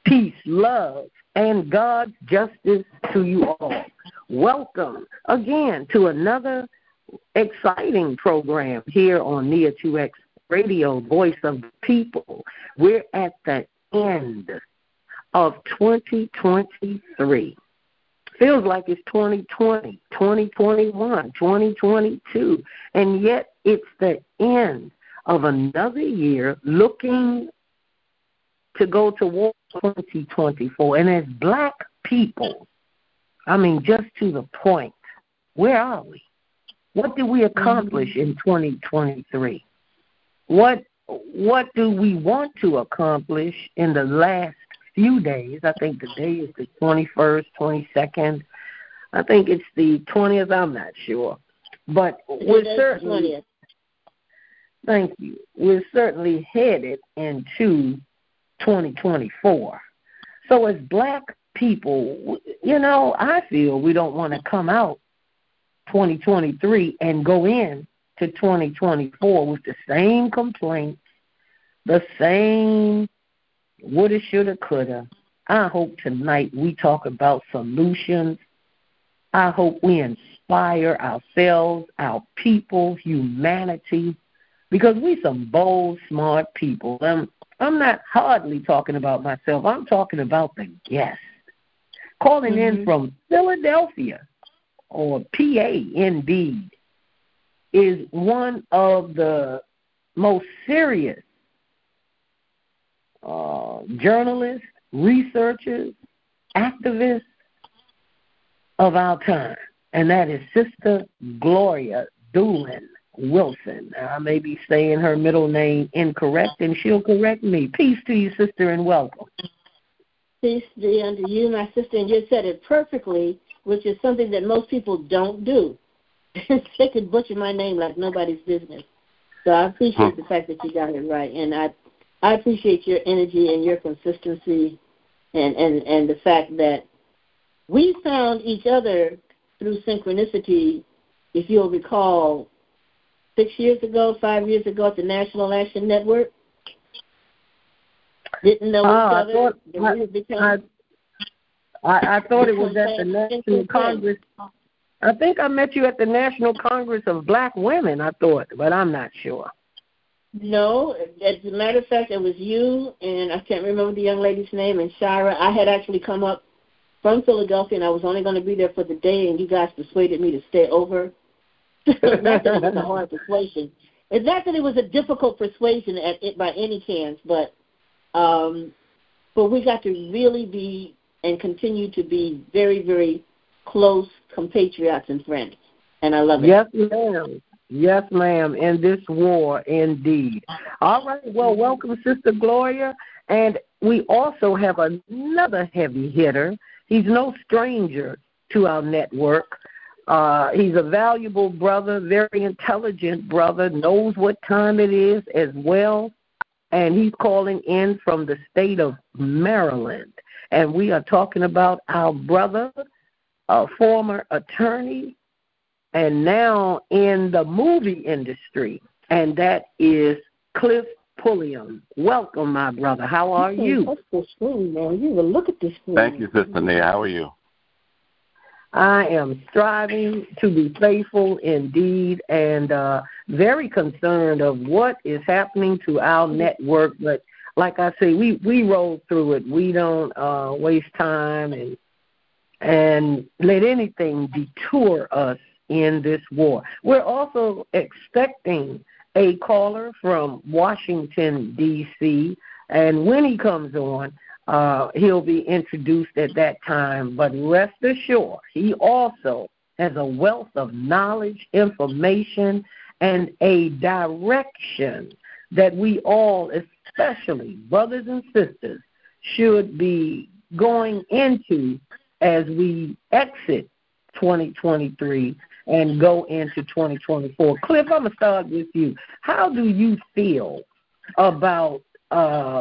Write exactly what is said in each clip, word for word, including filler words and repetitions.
peace, love, and God's justice to you all. Welcome again to another exciting program here on Nia two X Radio, Voice of the People. We're at the end of twenty twenty-three. Feels like it's twenty twenty, twenty twenty-one, twenty twenty-two, and yet it's the end of another year looking to go toward twenty twenty-four. And as black people, I mean, just to the point, where are we? What did we accomplish in twenty twenty-three? What what do we want to accomplish in the last few days? I think the day is the twenty-first, twenty-second. I think it's the twentieth. I'm not sure. But we're certainly, thank you, we're certainly headed into twenty twenty-four. So as black people, you know, I feel we don't want to come out twenty twenty-three and go in to twenty twenty-four with the same complaints, the same woulda, shoulda, coulda. I hope tonight we talk about solutions. I hope we inspire ourselves, our people, humanity, because we some bold, smart people. I'm, I'm not hardly talking about myself. I'm talking about the guests. Calling mm-hmm. in from Philadelphia, or P A indeed, is one of the most serious uh, journalists, researchers, activists of our time, and that is Sister Gloria Doolin Wilson. I may be saying her middle name incorrect, and she'll correct me. Peace to you, sister, and welcome. Peace be unto you, my sister, and you said it perfectly, which is something that most people don't do. They could butcher my name like nobody's business. So I appreciate the fact that you got it right, and I I appreciate your energy and your consistency, and, and, and the fact that we found each other through synchronicity, if you'll recall, six years ago, five years ago at the National Action Network. Didn't know each oh, other. I thought, I, become, I, I, I thought it was at the National Congress. I think I met you at the National Congress of Black Women, I thought, but I'm not sure. No, as a matter of fact, it was you, and I can't remember the young lady's name, and Shira. I had actually come up from Philadelphia, and I was only going to be there for the day, and you guys persuaded me to stay over. Not that it was a hard persuasion. It's not that it was a difficult persuasion at it by any chance, but um, but we got to really be and continue to be very, very close compatriots and friends, and I love it. Yes, ma'am. Yes, ma'am, in this war, indeed. All right, well, welcome, Sister Gloria, and we also have another heavy hitter. He's no stranger to our network. Uh, he's a valuable brother, very intelligent brother, knows what time it is as well, and he's calling in from the state of Maryland. And we are talking about our brother, a former attorney, and now in the movie industry, and that is Cliff Pulliam. Welcome, my brother. How are you? That's the screen, man. You will look at this screen. Thank you, Sister Nia. How are you? I am striving to be faithful indeed, and uh, very concerned of what is happening to our network. But like I say, we, we roll through it. We don't uh, waste time and and let anything detour us in this war. We're also expecting a caller from Washington, D C, and when he comes on, uh, he'll be introduced at that time. But rest assured, he also has a wealth of knowledge, information, and a direction that we all, especially brothers and sisters, should be going into as we exit twenty twenty-three and go into twenty twenty-four. Cliff, I'm going to start with you. How do you feel about uh,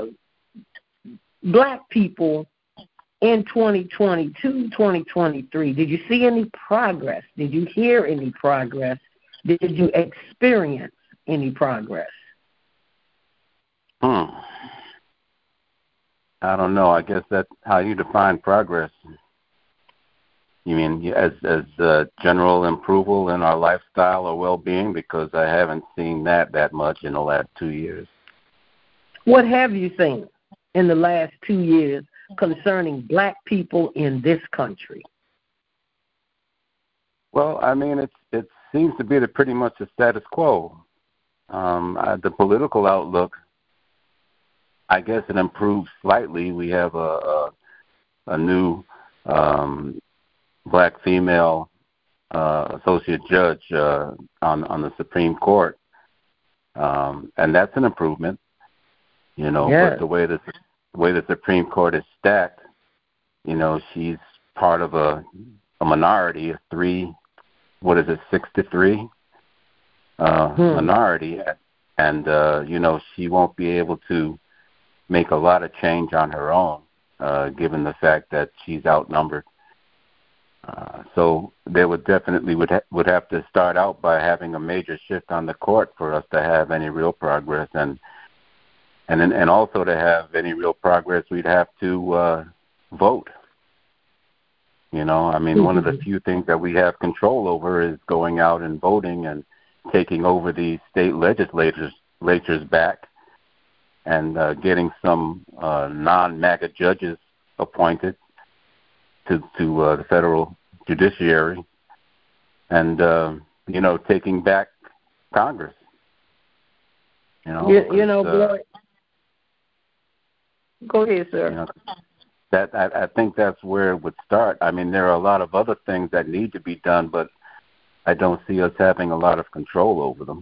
black people in twenty twenty-two, twenty twenty-three? Did you see any progress? Did you hear any progress? Did you experience any progress? Hmm. I don't know. I guess that's how you define progress. You mean as as uh, general improvement in our lifestyle or well-being? Because I haven't seen that that much in the last two years. What have you seen in the last two years concerning black people in this country? Well, I mean, it's it seems to be the pretty much the status quo. Um, uh, the political outlook, I guess, it improved slightly. We have a a, a new um, black female uh, associate judge uh, on on the Supreme Court, um, and that's an improvement. You know, yes. But the way that the way the Supreme Court is stacked, you know, she's part of a a minority, a three, what is it, six to three uh, hmm. minority, and uh, you know, she won't be able to make a lot of change on her own, uh, given the fact that she's outnumbered. Uh, so they would definitely would ha- would have to start out by having a major shift on the court for us to have any real progress, and and and also to have any real progress, we'd have to uh, vote. You know, I mean, mm-hmm. one of the few things that we have control over is going out and voting and taking over the state legislatures legislatures back and uh, getting some uh, non-MAGA judges appointed to to uh, the federal judiciary, and uh, you know, taking back Congress. You know, you, you know, uh, go ahead, sir. You know, that I, I think that's where it would start. I mean, there are a lot of other things that need to be done, but I don't see us having a lot of control over them.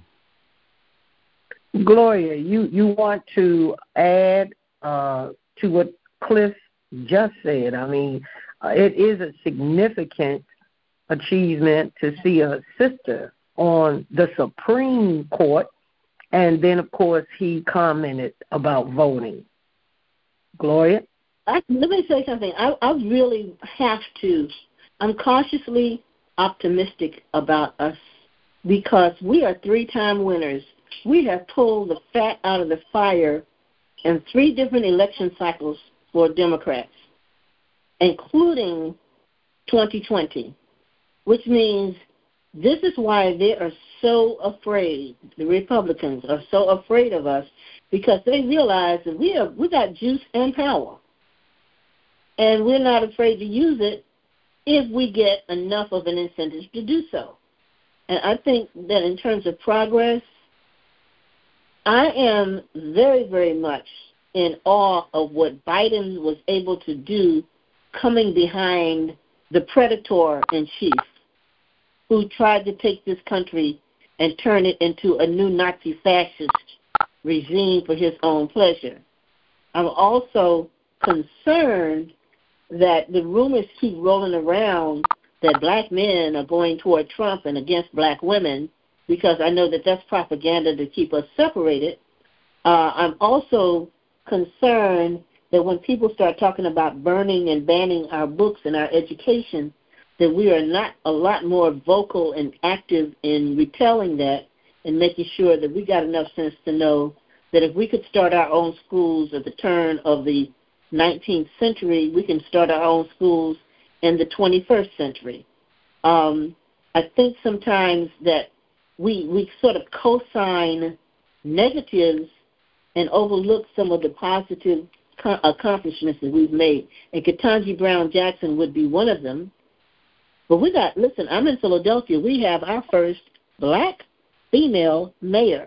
Gloria, you, you want to add uh, to what Cliff just said. I mean, uh, it is a significant achievement to see a sister on the Supreme Court, and then, of course, he commented about voting. Gloria? I, let me say something. I, I really have to. I'm cautiously optimistic about us because we are three-time winners. We have pulled the fat out of the fire in three different election cycles for Democrats, including twenty twenty, which means this is why they are so afraid. The Republicans are so afraid of us because they realize that we have we got juice and power. And we're not afraid to use it if we get enough of an incentive to do so. And I think that in terms of progress, I am very, very much in awe of what Biden was able to do coming behind the predator-in-chief who tried to take this country and turn it into a new Nazi fascist regime for his own pleasure. I'm also concerned that the rumors keep rolling around that black men are going toward Trump and against black women, because I know that that's propaganda to keep us separated. Uh, I'm also concerned that when people start talking about burning and banning our books and our education, that we are not a lot more vocal and active in repelling that and making sure that we got enough sense to know that if we could start our own schools at the turn of the nineteenth century, we can start our own schools in the twenty-first century. Um, I think sometimes that we we sort of co-sign negatives and overlook some of the positive co- accomplishments that we've made. And Ketanji Brown Jackson would be one of them. But we got, listen, I'm in Philadelphia. We have our first black female mayor.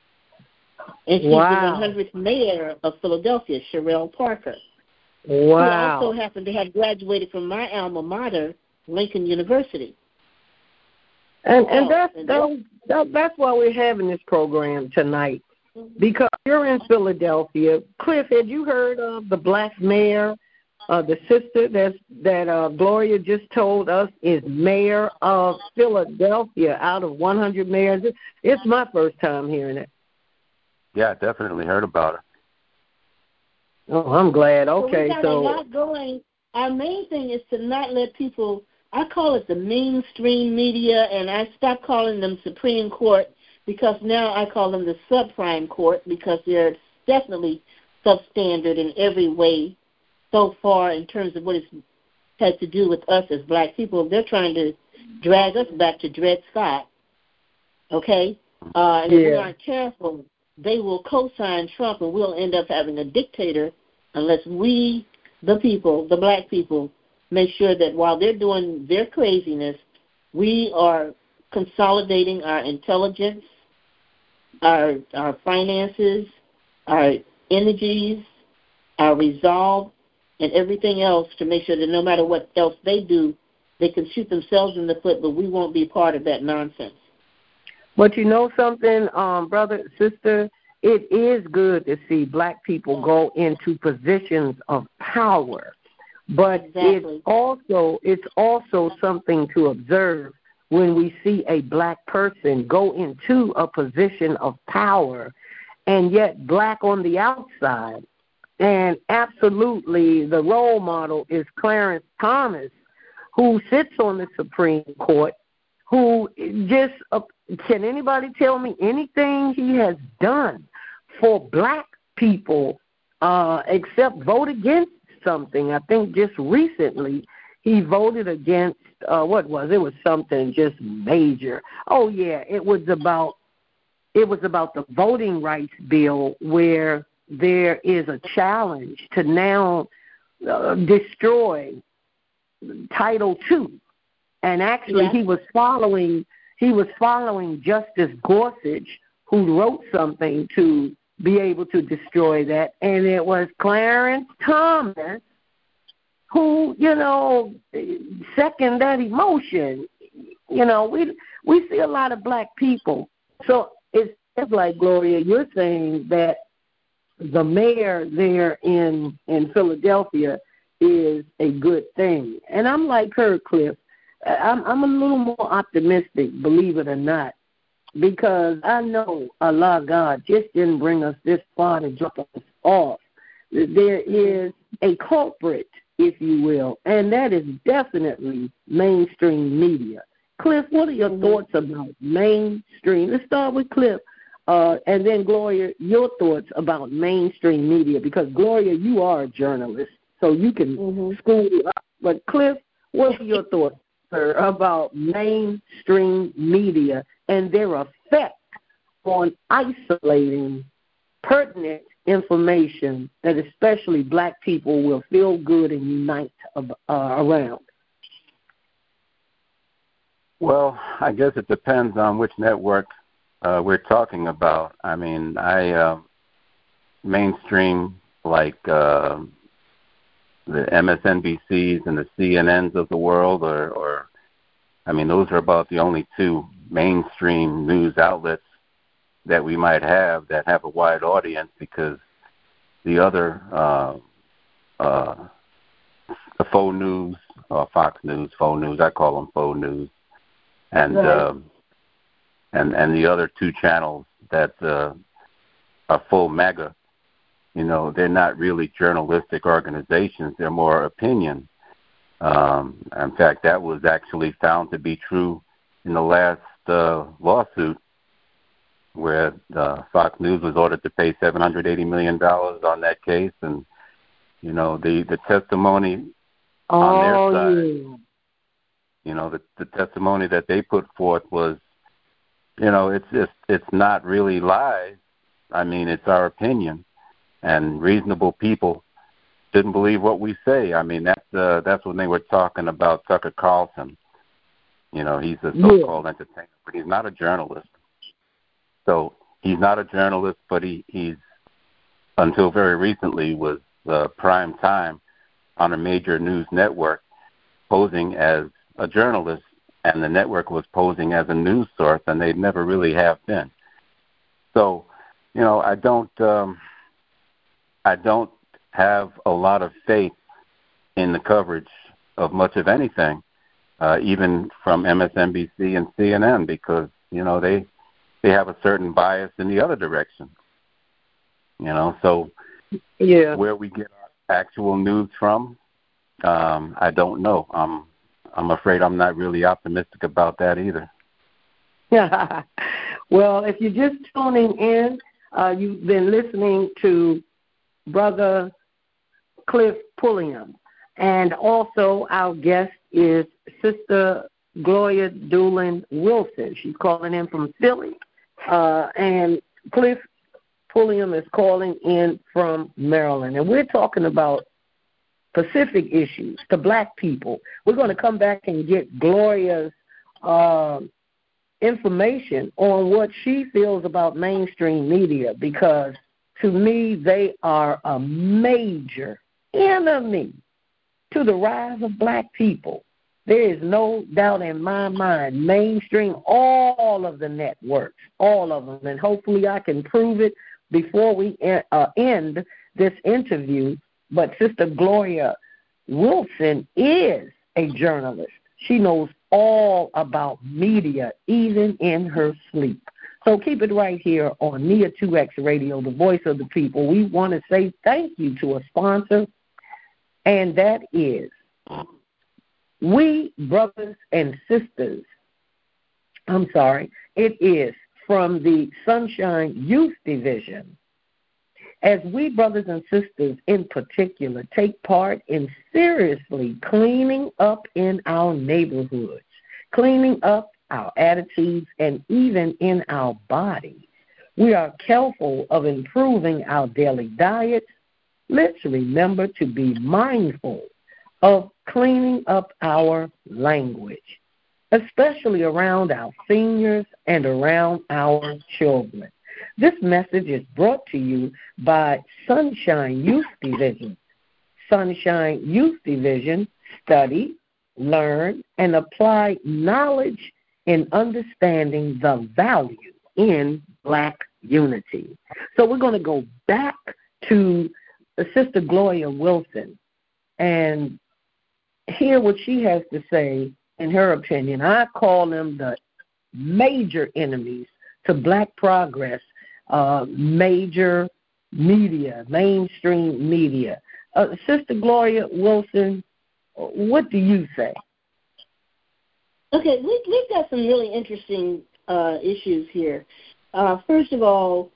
And she's wow. the one hundredth mayor of Philadelphia, Sherelle Parker. Wow. Who also happened to have graduated from my alma mater, Lincoln University. And and oh, that's, and that's, that, that's why we're having this program tonight, because you're in Philadelphia. Cliff, had you heard of the black mayor, uh, the sister that's, that uh, Gloria just told us is mayor of Philadelphia out of one hundred mayors? It's my first time hearing it. Yeah, I definitely heard about it. Oh, I'm glad. Okay, so we got so a lot going. Our main thing is to not let people. I call it the mainstream media, and I stopped calling them Supreme Court because now I call them the subprime court because they're definitely substandard in every way so far in terms of what it's had to do with us as black people. They're trying to drag us back to Dred Scott, okay? Uh, and yeah. if we aren't careful, they will co-sign Trump, and we'll end up having a dictator unless we, the people, the black people, make sure that while they're doing their craziness, we are consolidating our intelligence, our our finances, our energies, our resolve, and everything else to make sure that no matter what else they do, they can shoot themselves in the foot, but we won't be part of that nonsense. But you know something, um, brother, sister, it is good to see black people go into positions of power. But exactly. it's also it's also something to observe when we see a black person go into a position of power and yet black on the outside. And absolutely the role model is Clarence Thomas, who sits on the Supreme Court, who just, uh, can anybody tell me anything he has done for black people uh, except vote against something? I think just recently he voted against, uh, what was it? It was something just major. Oh, yeah, it was about it was about the voting rights bill where there is a challenge to now uh, destroy Title two. And actually yeah. he was following he was following Justice Gorsuch, who wrote something to be able to destroy that, and it was Clarence Thomas who, you know, second that emotion. You know, we we see a lot of black people. So it's like, Gloria, you're saying that the mayor there in, in Philadelphia is a good thing. And I'm like her, Cliff. I'm, I'm a little more optimistic, believe it or not, because I know Allah God just didn't bring us this far to drop us off. There is a culprit, if you will, and that is definitely mainstream media. Cliff, what are your mm-hmm. thoughts about mainstream? Let's start with Cliff, uh, and then Gloria, your thoughts about mainstream media, because Gloria, you are a journalist, so you can mm-hmm. school up. But Cliff, what are your thoughts, sir, about mainstream media and their effect on isolating pertinent information that especially black people will feel good and unite uh, around? Well, I guess it depends on which network uh, we're talking about. I mean, I uh, mainstream like uh, the M S N B Cs and the C N Ns of the world, or, or I mean, those are about the only two mainstream news outlets that we might have that have a wide audience, because the other uh, uh, the faux news, or Fox News, faux news, I call them faux news, and right. um, and and the other two channels that uh, are full mega, you know, they're not really journalistic organizations. They're more opinion. Um, in fact, that was actually found to be true in the last uh, lawsuit, where uh, Fox News was ordered to pay seven hundred eighty million dollars on that case. And, you know, the, the testimony oh, on their side, yeah. you know, the, the testimony that they put forth was, you know, it's just, it's not really lies. I mean, it's our opinion. And reasonable people didn't believe what we say. I mean, that's, uh, that's when they were talking about Tucker Carlson. You know, he's a so-called yeah. entertainer, but he's not a journalist. So he's not a journalist, but he, he's, until very recently, was uh, prime time on a major news network posing as a journalist, and the network was posing as a news source, and they never really have been. So, you know, I don't, um, I don't have a lot of faith in the coverage of much of anything, uh, even from M S N B C and C N N, because, you know, they they have a certain bias in the other direction. You know, so yeah. where we get our actual news from, um, I don't know. I'm I'm afraid I'm not really optimistic about that either. Well, if you're just tuning in, uh, you've been listening to Brother Cliff Pulliam. And also our guest is Sister Gloria Doolin Wilson. She's calling in from Philly. Uh, and Cliff Pulliam is calling in from Maryland. And we're talking about Pacific issues to black people. We're going to come back and get Gloria's uh, information on what she feels about mainstream media, because to me they are a major enemy to the rise of black people. There is no doubt in my mind, mainstream, all of the networks, all of them, and hopefully I can prove it before we uh, end this interview. But Sister Gloria Wilson is a journalist. She knows all about media, even in her sleep. So keep it right here on N I A two X Radio, the voice of the people. We want to say thank you to a sponsor, and that is We Brothers and Sisters. I'm sorry. It is from the Sunshine Youth Division. As we brothers and sisters in particular take part in seriously cleaning up in our neighborhoods, cleaning up our attitudes, and even in our bodies, we are careful of improving our daily diets. Let's remember to be mindful of cleaning up our language, especially around our seniors and around our children. This message is brought to you by Sunshine Youth Division. Sunshine Youth Division study, learn, and apply knowledge in understanding the value in black unity. So we're going to go back to Sister Gloria Wilson and hear what she has to say. In her opinion, I call them the major enemies to black progress, uh, major media, mainstream media. Uh, Sister Gloria Wilson, what do you say? Okay, we, we've got some really interesting uh, issues here. Uh, first of all,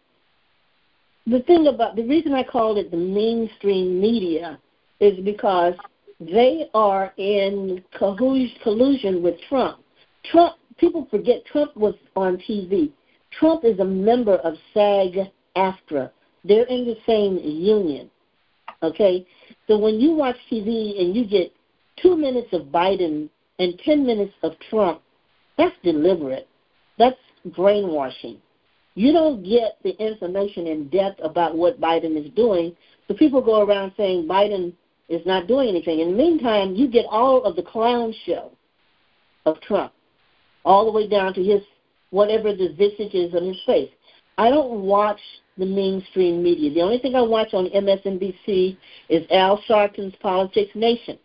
the thing about the reason I called it the mainstream media is because they are in collusion with Trump. Trump, people forget Trump was on T V. Trump is a member of SAG-AFTRA. They're in the same union, okay? So when you watch T V and you get two minutes of Biden and ten minutes of Trump, that's deliberate. That's brainwashing. You don't get the information in depth about what Biden is doing, so people go around saying Biden is not doing anything. In the meantime, you get all of the clown show of Trump, all the way down to his whatever the visage is on his face. I don't watch the mainstream media. The only thing I watch on M S N B C is Al Sharpton's Politics Nation.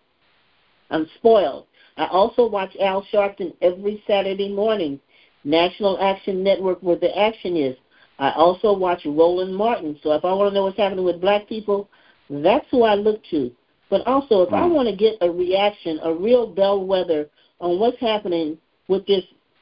I'm spoiled. I also watch Al Sharpton every Saturday morning, National Action Network, where the action is. I also watch Roland Martin. So if I want to know what's happening with black people, that's who I look to. But also, if I want to get a reaction, a real bellwether on what's happening with this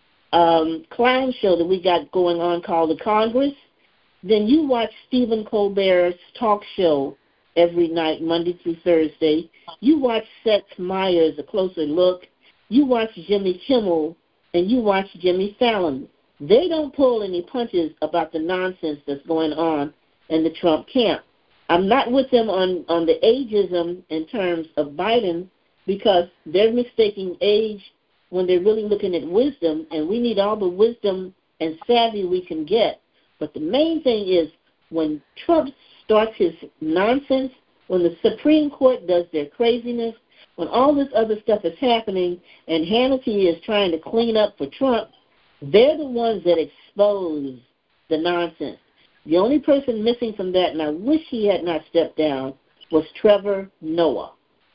um, clown show that we got going on called The Congress, then you watch Stephen Colbert's talk show every night, Monday through Thursday. You watch Seth Meyers, A Closer Look. You watch Jimmy Kimmel, and you watch Jimmy Fallon. They don't pull any punches about the nonsense that's going on in the Trump camp. I'm not with them on, on the ageism in terms of Biden, because they're mistaking age when they're really looking at wisdom, and we need all the wisdom and savvy we can get. But the main thing is when Trump starts his nonsense, when the Supreme Court does their craziness, when all this other stuff is happening and Hannity is trying to clean up for Trump, they're the ones that expose the nonsense. The only person missing from that, and I wish he had not stepped down, was Trevor Noah.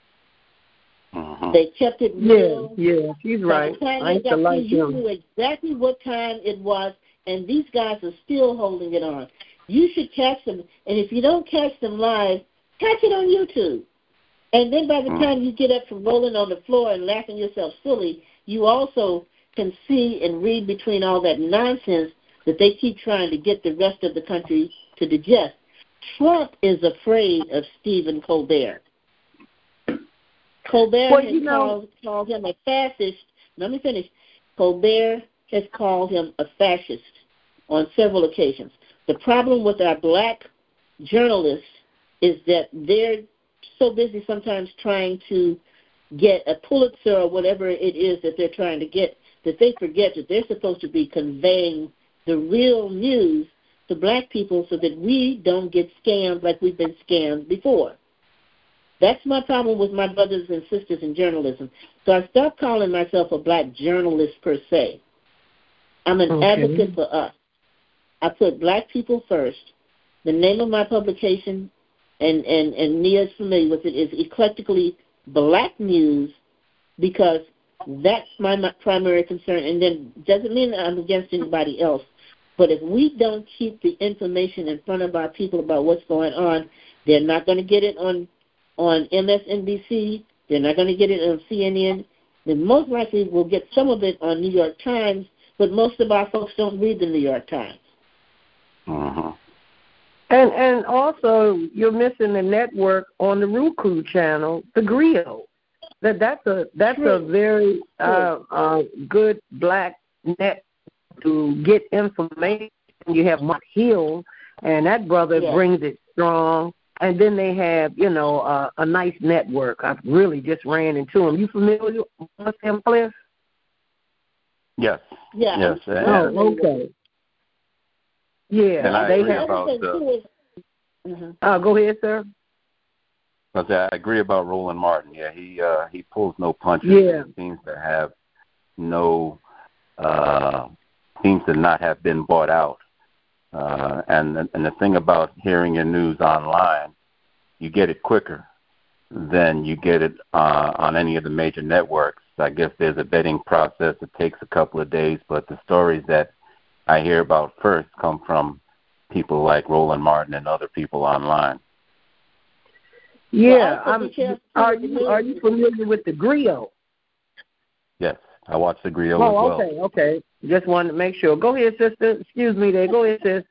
Uh-huh. They kept it real. Yeah, yeah, she's right. I used to like you him. knew exactly what time it was, and these guys are still holding it on. You should catch them, and if you don't catch them live, catch it on YouTube. And then by the time you get up from rolling on the floor and laughing yourself silly, you also can see and read between all that nonsense that they keep trying to get the rest of the country to digest. Trump is afraid of Stephen Colbert. Colbert well, has you know, called, called him a fascist. Let me finish. Colbert has called him a fascist on several occasions. The problem with our black journalists is that they're so busy sometimes trying to get a Pulitzer or whatever it is that they're trying to get that they forget that they're supposed to be conveying the real news to black people so that we don't get scammed like we've been scammed before. That's my problem with my brothers and sisters in journalism. So I stopped calling myself a black journalist per se. I'm an okay. advocate for us. I put black people first. The name of my publication, and, and, and Nia's familiar with it, is Eclectically Black News, because that's my, my primary concern. And then doesn't mean I'm against anybody else. But if we don't keep the information in front of our people about what's going on, they're not going to get it on on M S N B C. They're not going to get it on C N N. Then most likely we'll get some of it on New York Times, but most of our folks don't read the New York Times. Uh-huh. And and also you're missing the network on the Roku channel, the Griot. That that's a that's True. a very uh, uh, good black net to get information. You have Mark Hill, and that brother yes. brings it strong. And then they have, you know, uh, a nice network. I've really just ran into him. You familiar with him, Cliff? Yes. Yeah. Yes. Oh, okay. Yeah. And I they agree have, about the, mm-hmm. uh, go ahead, sir. I agree about Roland Martin. Yeah, he uh, he pulls no punches. Yeah. He seems to have no, uh, seems to not have been bought out. Uh, and and the thing about hearing your news online, you get it quicker than you get it uh, on any of the major networks. I guess there's a vetting process. It takes a couple of days, but the stories that I hear about first come from people like Roland Martin and other people online. Yeah. Well, I'm, are you are you familiar with the Griot? Yes, I watch the Griot oh, as well. okay, okay. Just wanted to make sure. Go ahead, sister. Excuse me there. Go ahead, sis.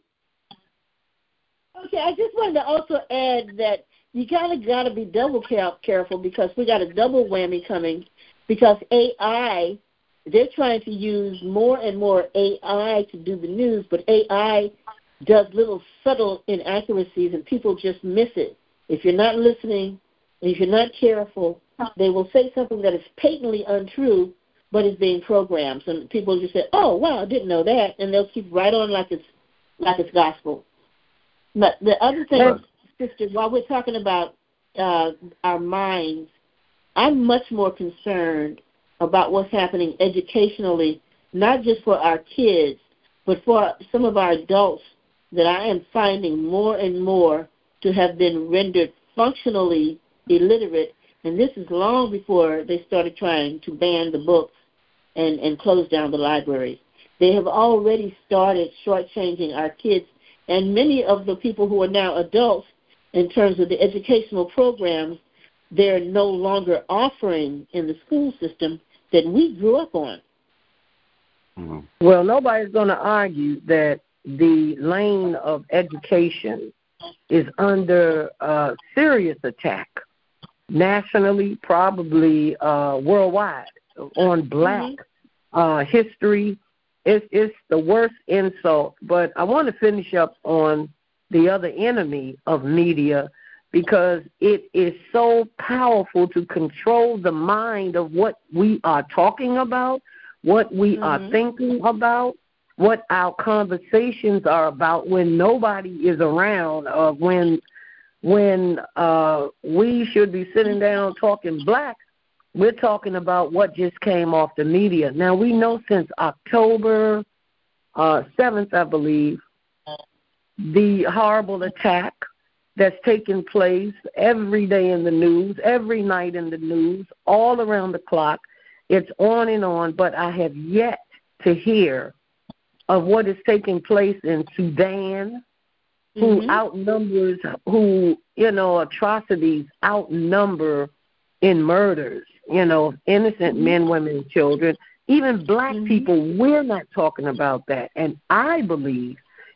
Okay, I just wanted to also add that you kind of got to be double careful because we got a double whammy coming because A I, they're trying to use more and more A I to do the news, but A I does little subtle inaccuracies and people just miss it. If you're not listening, if you're not careful, they will say something that is patently untrue, but is being programmed. So people just say, "Oh, wow, I didn't know that," and they'll keep right on like it's like it's gospel. But the other thing, Right. sister, while we're talking about uh, our minds, I'm much more concerned about what's happening educationally, not just for our kids, but for some of our adults that I am finding more and more to have been rendered functionally illiterate. And this is long before they started trying to ban the books and, and close down the libraries. They have already started shortchanging our kids. And many of the people who are now adults, in terms of the educational programs, they're no longer offering in the school system that we grew up on. Mm-hmm. Well, nobody's going to argue that the lane of education is under uh, serious attack nationally, probably uh, worldwide, on black mm-hmm. uh, history. It's, it's the worst insult. But I want to finish up on the other enemy of media because it is so powerful to control the mind of what we are talking about, what we mm-hmm. are thinking about, what our conversations are about when nobody is around, or when when uh, we should be sitting down talking black. We're talking about what just came off the media. Now, we know since October uh, seventh, I believe, the horrible attack that's taking place every day in the news, every night in the news, all around the clock. It's on and on, but I have yet to hear of what is taking place in Sudan, who mm-hmm. outnumbers, who, you know, atrocities outnumber in murders, you know, innocent mm-hmm. men, women, and children. Even black mm-hmm. people, we're not talking about that. And I believe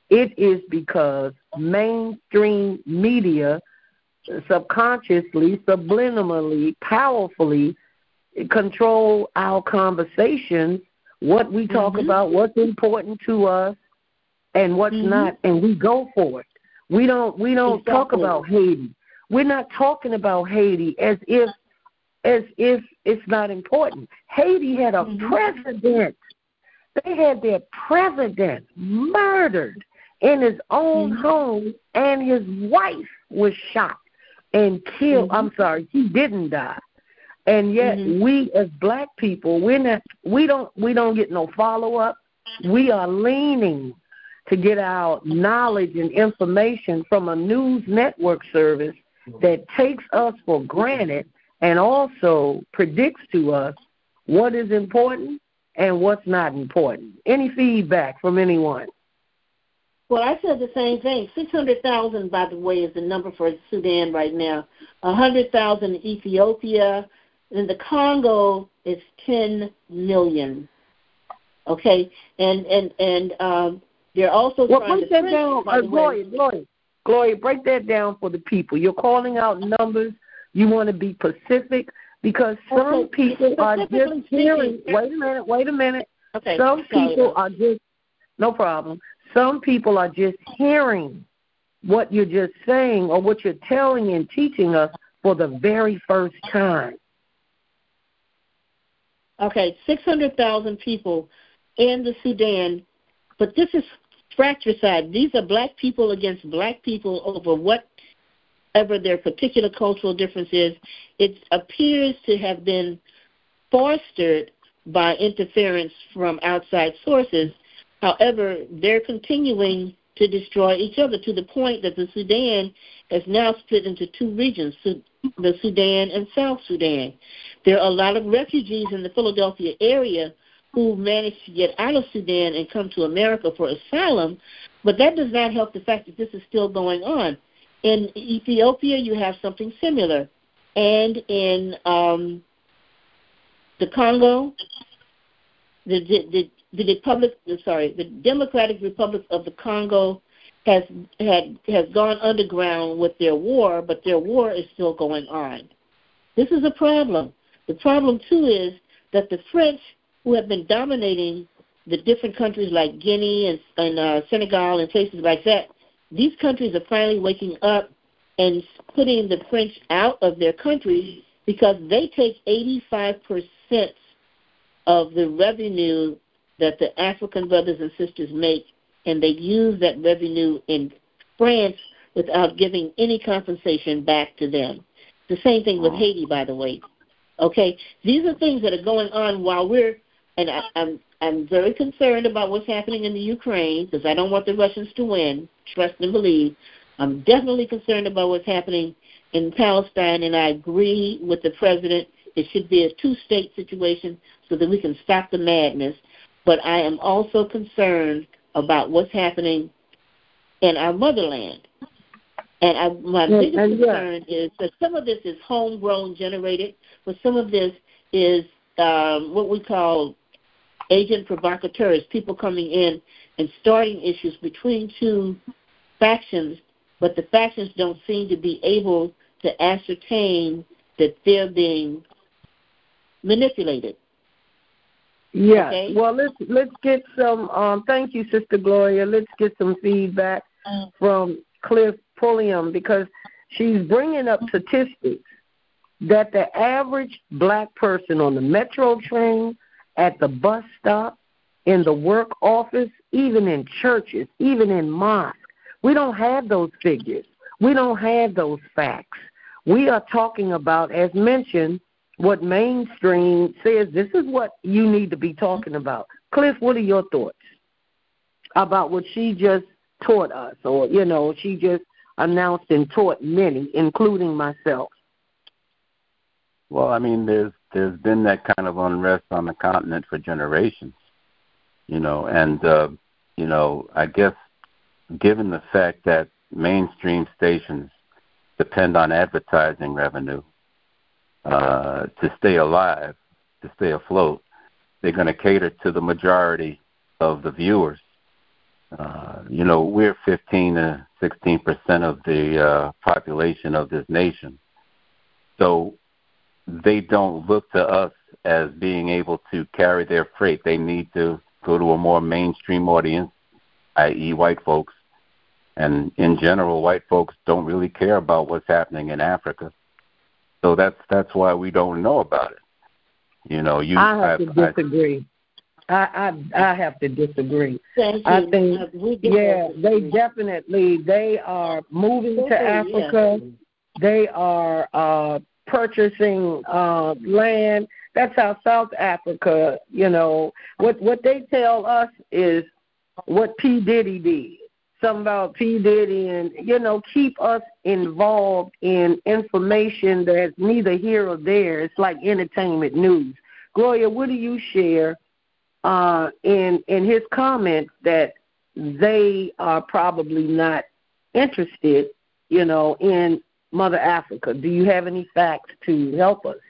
it is because mainstream media subconsciously, subliminally, powerfully control our conversations, what we talk mm-hmm. about, what's important to us, and what's mm-hmm. not, and we go for it. We don't we don't exactly. talk about Haiti. We're not talking about Haiti as if as if it's not important. Haiti had a mm-hmm. president. They had their president murdered in his own mm-hmm. home, and his wife was shot and killed. Mm-hmm. I'm sorry, he didn't die. And yet mm-hmm. we as black people, we're not, we don't we don't get no follow up. We are leaning to get our knowledge and information from a news network service that takes us for granted and also predicts to us what is important and what's not important. Any feedback from anyone? Well, I said the same thing. six hundred thousand, by the way, is the number for Sudan right now. one hundred thousand in Ethiopia. In the Congo, it's ten million. Okay? And and, and um, they're also well, trying break to... that down, uh, Gloria, Gloria, Gloria, break that down for the people. You're calling out numbers. You want to be specific because some okay. people are just hearing... Wait a minute, wait a minute. Okay. Some Sorry, people though. are just... No problem. Some people are just hearing what you're just saying or what you're telling and teaching us for the very first time. Okay, six hundred thousand people in the Sudan, but this is fratricide. These are black people against black people over whatever their particular cultural difference is. It appears to have been fostered by interference from outside sources. However, they're continuing to destroy each other to the point that the Sudan is now split into two regions, the Sudan and South Sudan. There are a lot of refugees in the Philadelphia area who managed to get out of Sudan and come to America for asylum, but that does not help the fact that this is still going on. In Ethiopia, you have something similar. And in um, the Congo, the, the, the Republic, sorry, the Democratic Republic of the Congo has had has gone underground with their war, but their war is still going on. This is a problem. The problem, too, is that the French, who have been dominating the different countries like Guinea and, and uh, Senegal and places like that, these countries are finally waking up and putting the French out of their countries because they take eighty-five percent of the revenue that the African brothers and sisters make, and they use that revenue in France without giving any compensation back to them. The same thing with Haiti, by the way. Okay, these are things that are going on while we're, and I, I'm I'm very concerned about what's happening in the Ukraine because I don't want the Russians to win, trust and believe. I'm definitely concerned about what's happening in Palestine, and I agree with the president. It should be a two-state situation so that we can stop the madness. But I am also concerned about what's happening in our motherland. And I, my and, biggest and concern yeah. is that some of this is homegrown generated, but some of this is um, what we call agent provocateurs, people coming in and starting issues between two factions, but the factions don't seem to be able to ascertain that they're being manipulated. Yes. Okay? Well, let's let's get some. Um, thank you, Sister Gloria. Let's get some feedback from Cliff Pulliam because she's bringing up statistics that the average black person on the metro train, at the bus stop, in the work office, even in churches, even in mosques, we don't have those figures. We don't have those facts. We are talking about, as mentioned, what mainstream says. This is what you need to be talking about. Cliff, what are your thoughts about what she just taught us, or, you know, she just announced and taught many, including myself? Well, I mean, there's there's been that kind of unrest on the continent for generations, you know, and, uh, you know, I guess given the fact that mainstream stations depend on advertising revenue uh, to stay alive, to stay afloat, they're going to cater to the majority of the viewers. Uh, you know, we're fifteen to sixteen percent of the uh, population of this nation. So they don't look to us as being able to carry their freight. They need to go to a more mainstream audience, that is white folks. And in general, white folks don't really care about what's happening in Africa. So that's that's why we don't know about it. You know, you I have I, to disagree. I, I I have to disagree. Thank you. I think, Uh, we yeah, disagree. they definitely, they are moving to Africa. Yeah. They are uh, purchasing uh, land. That's how South Africa, you know, what what they tell us is what P. Diddy did. Something about P. Diddy and, you know, keep us involved in information that's neither here or there. It's like entertainment news. Gloria, what do you share uh, in in his comments that they are probably not interested, you know, in Mother Africa? Do you have any facts to help us?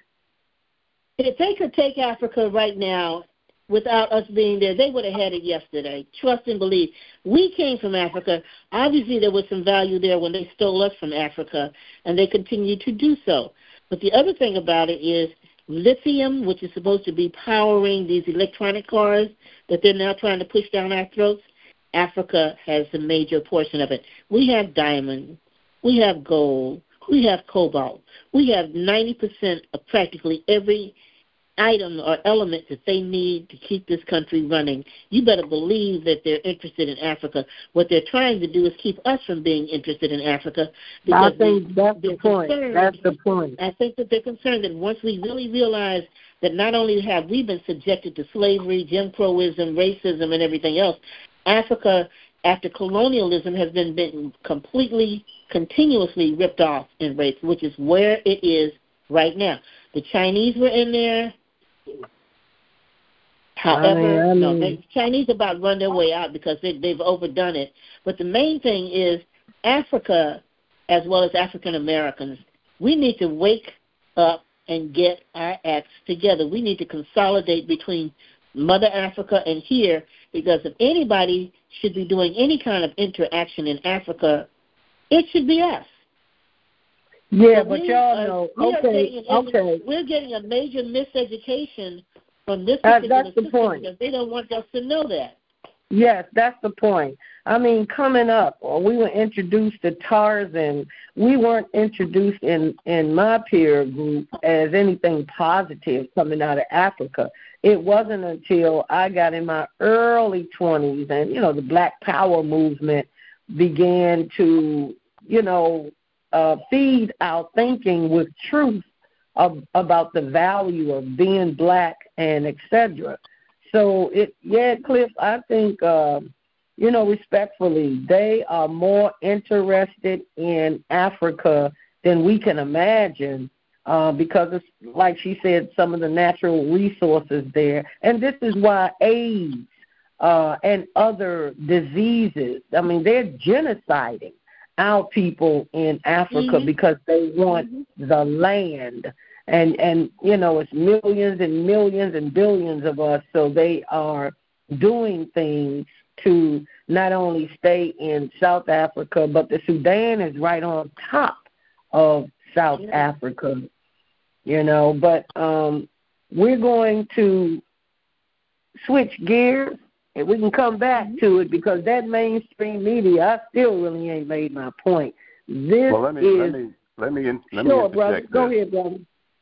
If they could take Africa right now without us being there, they would have had it yesterday. Trust and believe. We came from Africa. Obviously, there was some value there when they stole us from Africa, and they continue to do so. But the other thing about it is lithium, which is supposed to be powering these electronic cars that they're now trying to push down our throats. Africa has a major portion of it. We have diamond. We have gold. We have cobalt. We have ninety percent of practically every item or element that they need to keep this country running. You better believe that they're interested in Africa. What they're trying to do is keep us from being interested in Africa. I think that's the point. That's the point. I think that they're concerned that once we really realize that not only have we been subjected to slavery, Jim Crowism, racism, and everything else, Africa, after colonialism, has been, been completely, continuously ripped off in race, which is where it is right now. The Chinese were in there. However, I mean, I mean, no, the Chinese about run their way out because they, they've overdone it. But the main thing is Africa, as well as African Americans, we need to wake up and get our acts together. We need to consolidate between Mother Africa and here, because if anybody should be doing any kind of interaction in Africa, it should be us. Yeah, but, but we, y'all uh, know, we okay, getting, okay. We're getting a major miseducation from this Uh, particular that's the system point. because they don't want us to know that. Yes, that's the point. I mean, coming up, we were introduced to Tarzan. We weren't introduced in, in my peer group as anything positive coming out of Africa. It wasn't until I got in my early twenties and, you know, the Black Power movement began to, you know, uh, feed our thinking with truth of, about the value of being black and et cetera. So, it, yeah, Cliff, I think, uh, you know, respectfully, they are more interested in Africa than we can imagine uh, because, it's, like she said, some of the natural resources there. And this is why AIDS uh, and other diseases, I mean, they're genociding our people in Africa mm-hmm. because they want mm-hmm. the land. And, and, you know, it's millions and millions and billions of us, so they are doing things to not only stay in South Africa, but the Sudan is right on top of South yeah. Africa, you know. But um, we're going to switch gears, and we can come back mm-hmm. to it because that mainstream media, I still really ain't made my point. This well, let me, is... let me, let me, in, let sure, me brother. interject Go this. ahead, brother.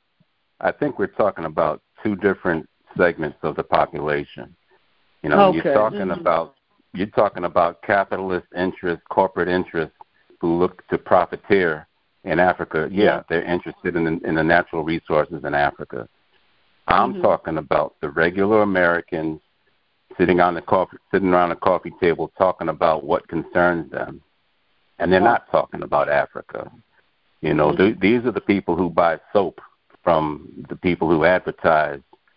I think we're talking about two different segments of the population. You know, okay. you're talking mm-hmm. about you're talking about capitalist interests, corporate interests who look to profiteer in Africa. Yeah, yeah. they're interested in in the natural resources in Africa. I'm mm-hmm. talking about the regular Americans sitting on the coffee sitting around a coffee table talking about what concerns them, and they're yeah. not talking about Africa. You know, mm-hmm. th- these are the people who buy soap from the people who advertise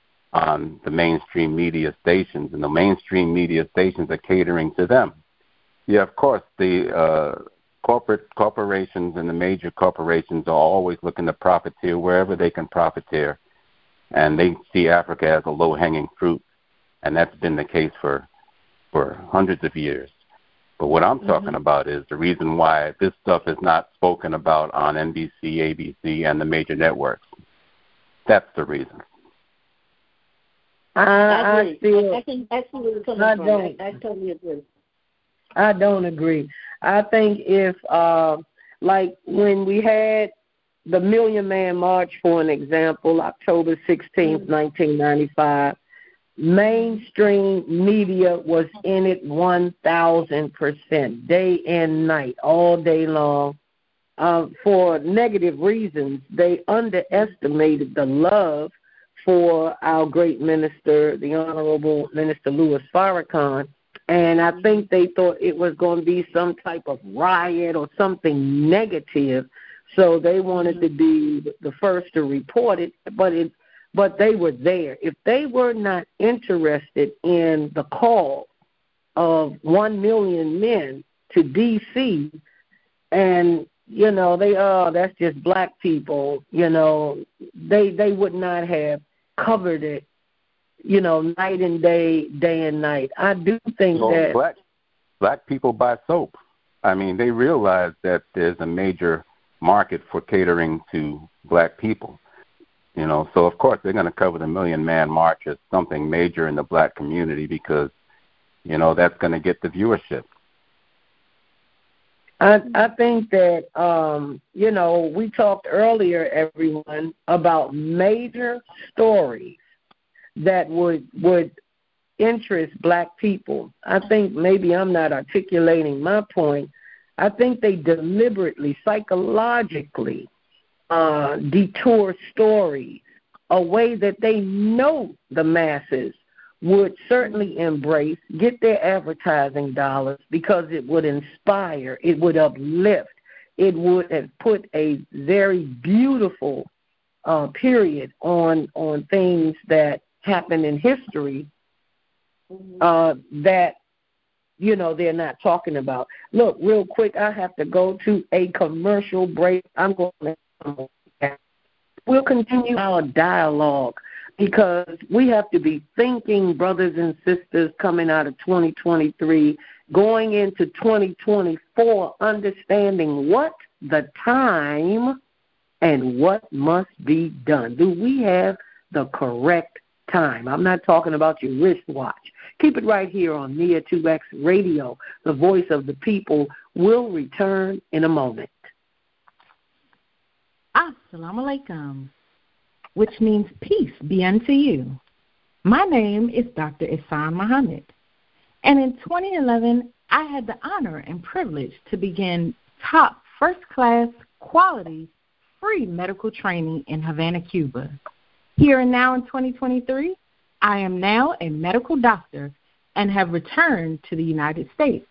on the mainstream media stations, and the mainstream media stations are catering to them. Yeah, of course, the uh, corporate corporations and the major corporations are always looking to profiteer wherever they can profiteer, and they see Africa as a low-hanging fruit, and that's been the case for for hundreds of years. But what I'm talking Mm-hmm. about is the reason why this stuff is not spoken about on N B C, A B C, and the major networks. That's the reason. I, I I agree. still, I can I see where you're coming I from. don't. I, I totally agree. I don't agree. I think if, uh, like when we had the Million Man March, for an example, October sixteenth, Mm-hmm. nineteen ninety-five, mainstream media was in it one thousand percent, day and night, all day long. Uh, for negative reasons, they underestimated the love for our great minister, the Honorable Minister Louis Farrakhan. And I think they thought it was going to be some type of riot or something negative, so they wanted to be the first to report it. But it, but they were there. If they were not interested in the call of one million men to D C, and you know they oh that's just black people, you know they they would not have covered it, you know, night and day, day and night. I do think Well, that black black people buy soap. I mean, they realize that there's a major market for catering to black people. You know, so of course they're going to cover the Million Man March as something major in the black community because, you know, that's going to get the viewership. I, I think that, um, you know, we talked earlier, everyone, about major stories that would would interest black people. I think maybe I'm not articulating my point. I think they deliberately, psychologically, uh, detour stories a way that they know the masses would certainly embrace, get their advertising dollars because it would inspire, it would uplift, it would have put a very beautiful uh, period on on things that happened in history uh, that, you know, they're not talking about. Look, real quick, I have to go to a commercial break. I'm going to We'll continue our dialogue because we have to be thinking, brothers and sisters, coming out of twenty twenty-three, going into twenty twenty-four, understanding what the time and what must be done. Do we have the correct time? I'm not talking about your wristwatch. Keep it right here on Nia two X Radio. The voice of the people will return in a moment. Assalamu alaikum, which means peace be unto you. My name is Doctor Ihsan Muhammad, and in twenty eleven, I had the honor and privilege to begin top first-class quality free medical training in Havana, Cuba. Here and now in twenty twenty-three, I am now a medical doctor and have returned to the United States.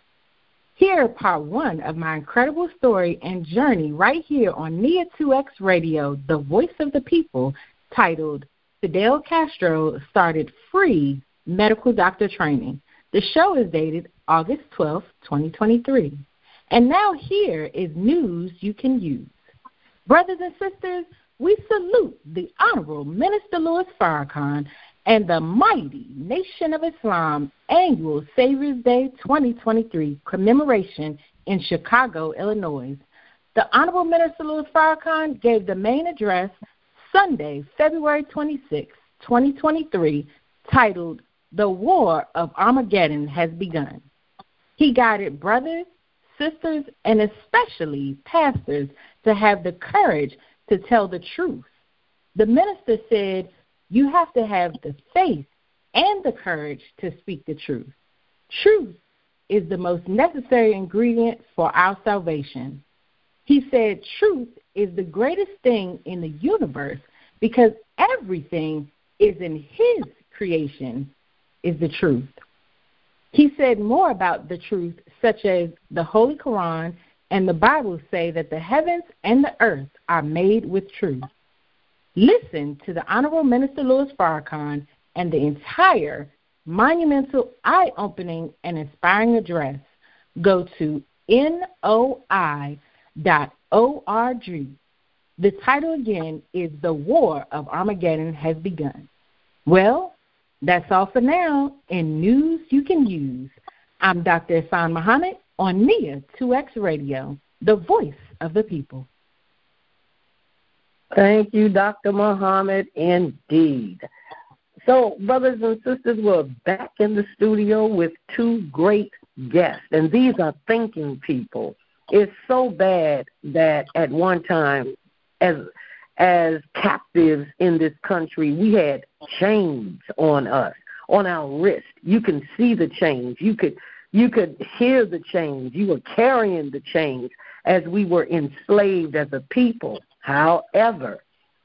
Hear part one of my incredible story and journey right here on Nia two X Radio, the voice of the people, titled Fidel Castro Started Free Medical Doctor Training. The show is dated August twelfth, twenty twenty-three. And now here is news you can use. Brothers and sisters, we salute the Honorable Minister Louis Farrakhan and the mighty Nation of Islam annual Savior's Day twenty twenty-three commemoration in Chicago, Illinois. The Honorable Minister Louis Farrakhan gave the main address Sunday, February twenty-sixth, twenty twenty-three, titled The War of Armageddon Has Begun. He guided brothers, sisters, and especially pastors to have the courage to tell the truth. The minister said, you have to have the faith and the courage to speak the truth. Truth is the most necessary ingredient for our salvation. He said truth is the greatest thing in the universe because everything is in his creation is the truth. He said more about the truth, such as the Holy Quran and the Bible say that the heavens and the earth are made with truth. Listen to the Honorable Minister Louis Farrakhan and the entire monumental, eye-opening, and inspiring address. Go to N O I dot org. The title again is The War of Armageddon Has Begun. Well, that's all for now in news you can use. I'm Doctor Hassan Muhammad on Nia two X Radio, the voice of the people. Thank you, Doctor Muhammad, indeed. So, brothers and sisters, we're back in the studio with two great guests, and these are thinking people. It's so bad that at one time, as as captives in this country, we had chains on us, on our wrist. You can see the chains. You could you could hear the chains. You were carrying the chains as we were enslaved as a people. However,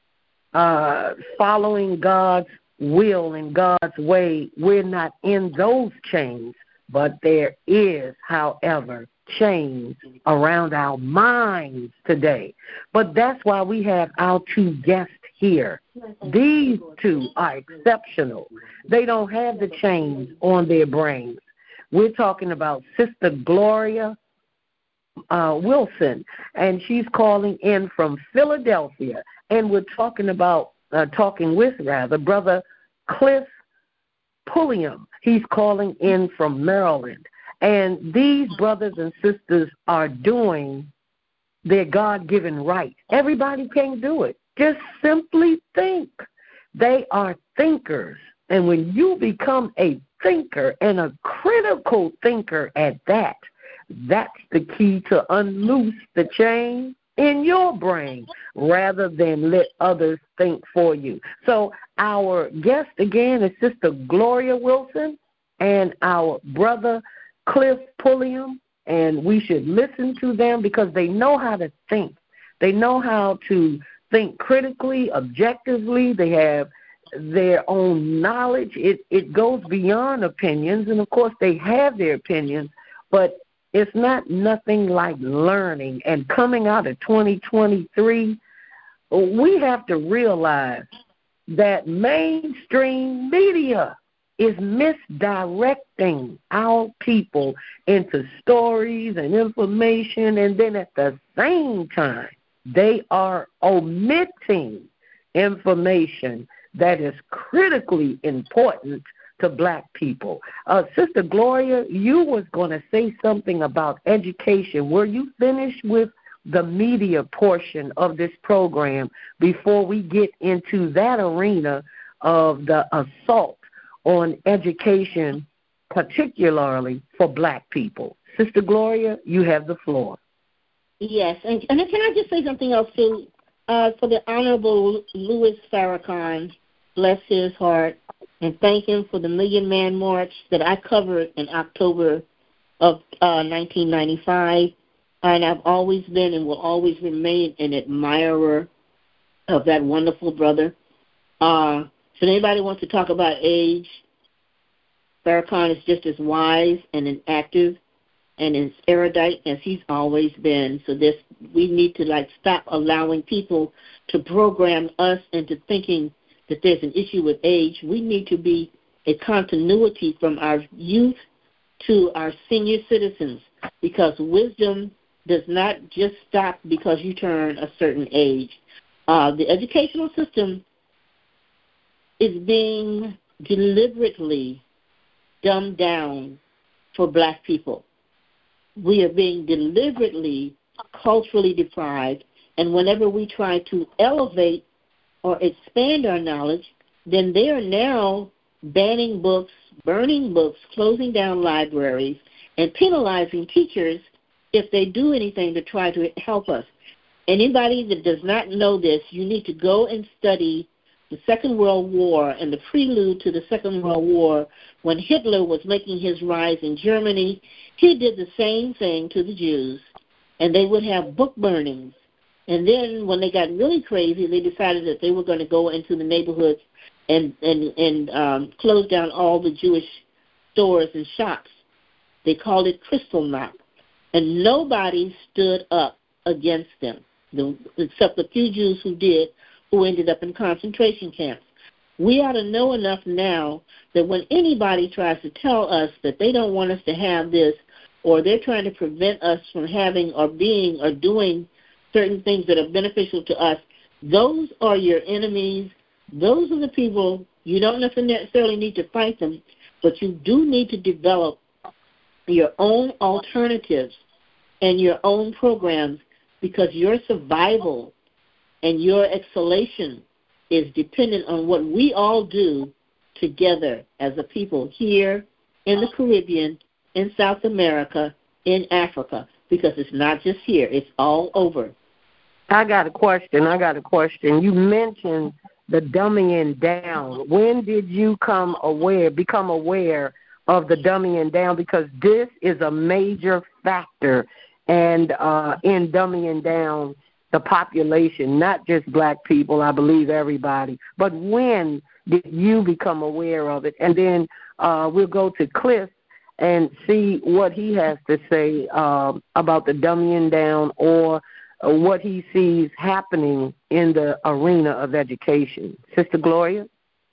uh, following God's will and God's way, we're not in those chains, but there is, however, chains around our minds today. But that's why we have our two guests here. These two are exceptional. They don't have the chains on their brains. We're talking about Sister Gloria uh, Wilson, and she's calling in from Philadelphia. And we're talking about, uh, talking with, rather, Brother Cliff Pulliam. He's calling in from Maryland. And these brothers and sisters are doing their God-given right. Everybody can't do it. Just simply think. They are thinkers. And when you become a thinker and a critical thinker at that, that's the key to unloose the chain in your brain rather than let others think for you. So our guest again is Sister Gloria Wilson and our brother Cliff Pulliam, and we should listen to them because they know how to think. They know how to think critically, objectively. They have their own knowledge. It it goes beyond opinions, and of course they have their opinions, but it's not nothing like learning. And coming out of twenty twenty-three, we have to realize that mainstream media is misdirecting our people into stories and information, and then at the same time, they are omitting information that is critically important to black people. Uh, Sister Gloria, you was going to say something about education. Were you finished with the media portion of this program before we get into that arena of the assault on education, particularly for black people? Sister Gloria, you have the floor. Yes, and, and can I just say something else, too? Uh, for the Honorable Louis Farrakhan, bless his heart, and thank him for the Million Man March that I covered in October of uh, nineteen ninety-five. And I've always been and will always remain an admirer of that wonderful brother. Uh, so anybody wants to talk about age, Farrakhan is just as wise and as active and as erudite as he's always been. So this, we need to like stop allowing people to program us into thinking that there's an issue with age. We need to be a continuity from our youth to our senior citizens, because wisdom does not just stop because you turn a certain age. Uh, the educational system is being deliberately dumbed down for black people. We are being deliberately culturally deprived, and whenever we try to elevate or expand our knowledge, then they are now banning books, burning books, closing down libraries, and penalizing teachers if they do anything to try to help us. Anybody that does not know this, you need to go and study the Second World War and the prelude to the Second World War. When Hitler was making his rise in Germany, he did the same thing to the Jews, and they would have book burnings. And then when they got really crazy, they decided that they were going to go into the neighborhoods and, and, and um, close down all the Jewish stores and shops. They called it Kristallnacht. And nobody stood up against them, the, except the few Jews who did, who ended up in concentration camps. We ought to know enough now that when anybody tries to tell us that they don't want us to have this, or they're trying to prevent us from having or being or doing certain things that are beneficial to us, those are your enemies. Those are the people, you don't necessarily need to fight them, but you do need to develop your own alternatives and your own programs, because your survival and your exhalation is dependent on what we all do together as a people here in the Caribbean, in South America, in Africa, because it's not just here, it's all over. I got a question. I got a question. You mentioned the dumbing down. When did you come aware, become aware of the dumbing down? Because this is a major factor and uh, in dumbing down the population, not just black people, I believe everybody. But when did you become aware of it? And then uh, we'll go to Cliff and see what he has to say uh, about the dumbing down or uh, what he sees happening in the arena of education. Sister Gloria?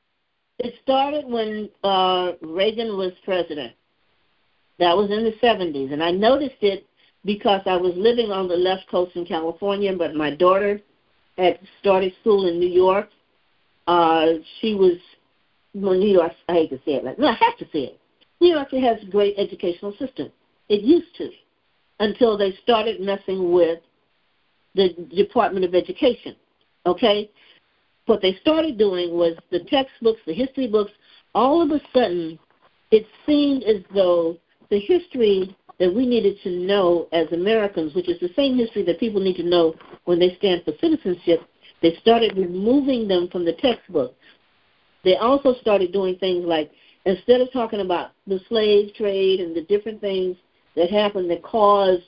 It started when uh, Reagan was president. That was in the seventies, and I noticed it because I was living on the left coast in California, but my daughter had started school in New York. Uh, she was, well, New York, I hate to say it, like, no, I have to say it. New York has a great educational system. It used to, until they started messing with the Department of Education, okay? What they started doing was the textbooks, the history books, all of a sudden it seemed as though the history that we needed to know as Americans, which is the same history that people need to know when they stand for citizenship, they started removing them from the textbooks. They also started doing things like, instead of talking about the slave trade and the different things that happened that caused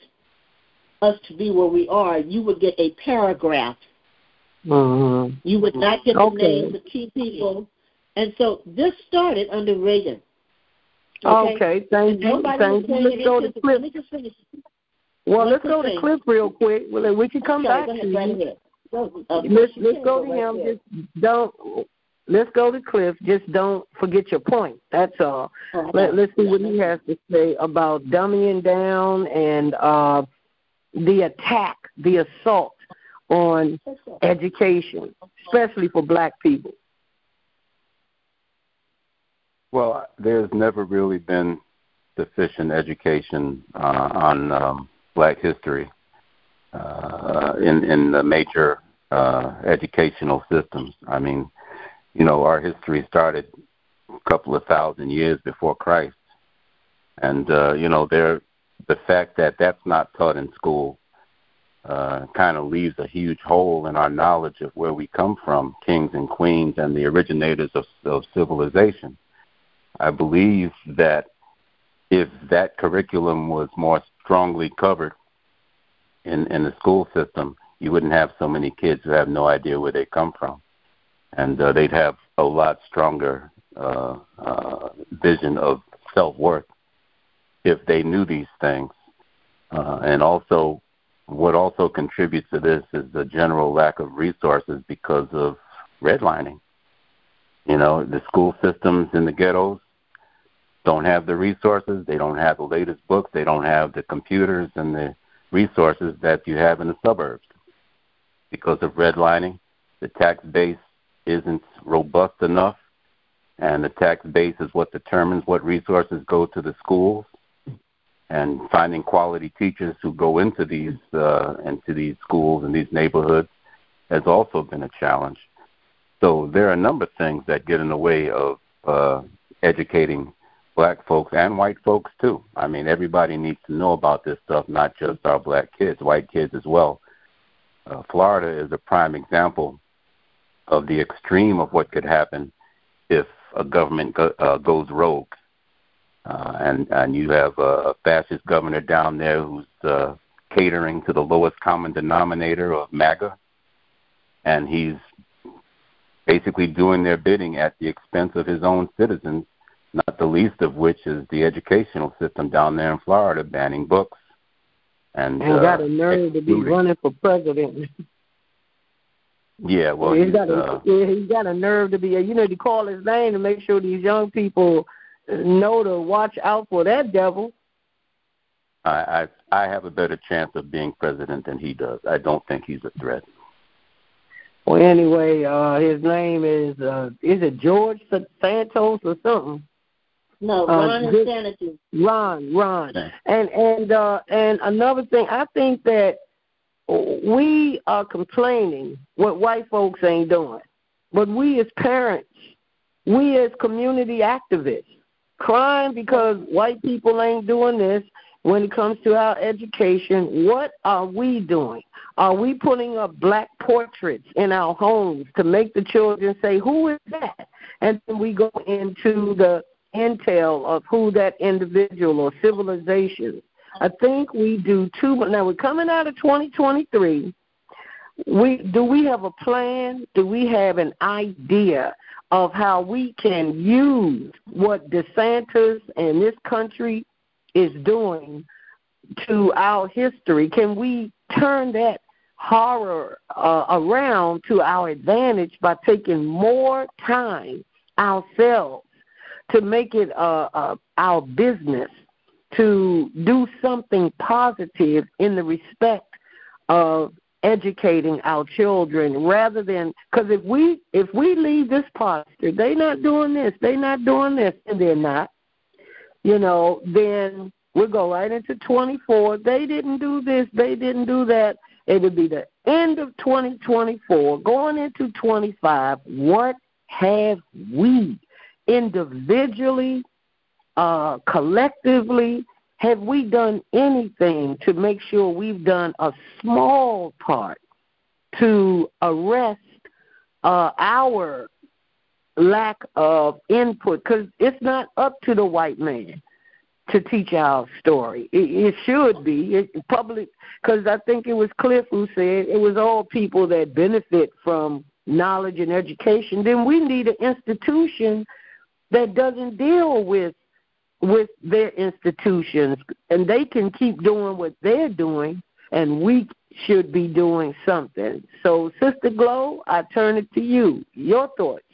us to be where we are, you would get a paragraph. Mm-hmm. You would not get the okay. names of key people. And so this started under Reagan. Okay, okay thank you. Thank you. Let's go to Cliff. Well, One let's go thing. to Cliff real quick. Well, we can come Sorry, back go to ahead, you. right go, uh, let's let's go, go to right him. there. Just don't. Let's go to Cliff. Just don't forget your point. That's all. Oh, Let, let's see what he has to say about dumbing down and uh, the attack, the assault on education, especially for black people. Well, there's never really been sufficient education uh, on um, black history uh, in, in the major uh, educational systems. I mean, you know, our history started a couple of thousand years before Christ. And, uh, you know, there, the fact that that's not taught in school uh, kind of leaves a huge hole in our knowledge of where we come from, kings and queens and the originators of, of civilization. I believe that if that curriculum was more strongly covered in, in the school system, you wouldn't have so many kids who have no idea where they come from. And uh, they'd have a lot stronger uh, uh, vision of self-worth if they knew these things. Uh, and also, what also contributes to this is the general lack of resources because of redlining. You know, the school systems in the ghettos don't have the resources. They don't have the latest books. They don't have the computers and the resources that you have in the suburbs. Because of redlining, the tax base isn't robust enough, and the tax base is what determines what resources go to the schools. And finding quality teachers who go into these uh, into these schools and these neighborhoods has also been a challenge. So there are a number of things that get in the way of uh, educating black folks and white folks too. I mean, everybody needs to know about this stuff, not just our black kids, white kids as well. Uh, Florida is a prime example of the extreme of what could happen if a government go, uh, goes rogue. Uh, and, and you have a fascist governor down there who's uh, catering to the lowest common denominator of MAGA, and he's basically doing their bidding at the expense of his own citizens, not the least of which is the educational system down there in Florida, banning books. And, and uh, got a nerve to be running for president. Yeah, well, he's, he's, got a, uh, yeah, he's got a nerve to be, you know, to call his name to make sure these young people know to watch out for that devil. I, I I have a better chance of being president than he does. I don't think he's a threat. Well, anyway, uh, his name is, uh, is it George Santos or something? No, Ron uh, Insanity. Ron, Ron. And and uh, and another thing, I think that we are complaining what white folks ain't doing. But we as parents, we as community activists, crying because white people ain't doing this when it comes to our education. What are we doing? Are we putting up black portraits in our homes to make the children say, who is that? And then we go into the intel of who that individual or civilization. I think we do too much. Now, we're coming out of twenty twenty-three. We do we have a plan? Do we have an idea of how we can use what DeSantis and this country is doing to our history? Can we turn that horror uh, around to our advantage by taking more time ourselves to make it uh, uh, our business to do something positive in the respect of educating our children, rather than, because if we if we leave this posture, they not doing this, they not doing this, and they're not, you know, then we'll go right into twenty-four. They didn't do this, they didn't do that. It'll be the end of twenty twenty-four, going into twenty-five. What have we individually, uh, collectively, have we done anything to make sure we've done a small part to arrest uh, our lack of input? Because it's not up to the white man to teach our story. It, it should be. It, public, because I think it was Cliff who said it was all people that benefit from knowledge and education. Then we need an institution that doesn't deal with with their institutions, and they can keep doing what they're doing, and we should be doing something. So, Sister Glow, I turn it to you. Your thoughts.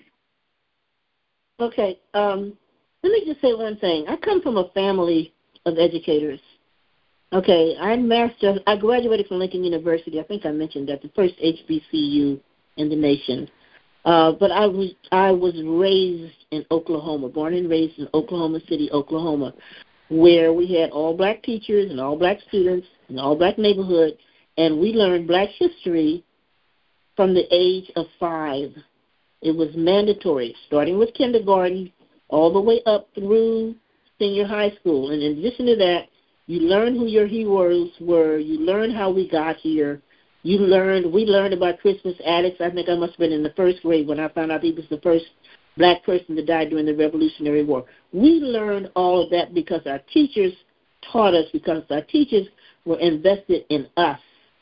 Okay. Um, let me just say one thing. I come from a family of educators. Okay, I'm master. I graduated from Lincoln University. I think I mentioned that, the first H B C U in the nation. Uh, but I was I was raised in Oklahoma, born and raised in Oklahoma City, Oklahoma, where we had all black teachers and all black students and all black neighborhood, and we learned black history from the age of five. It was mandatory, starting with kindergarten all the way up through senior high school. And in addition to that, you learned who your heroes were. You learned how we got here. You learned, we learned about Crispus Attucks. I think I must have been in the first grade when I found out he was the first black person to die during the Revolutionary War. We learned all of that because our teachers taught us, because our teachers were invested in us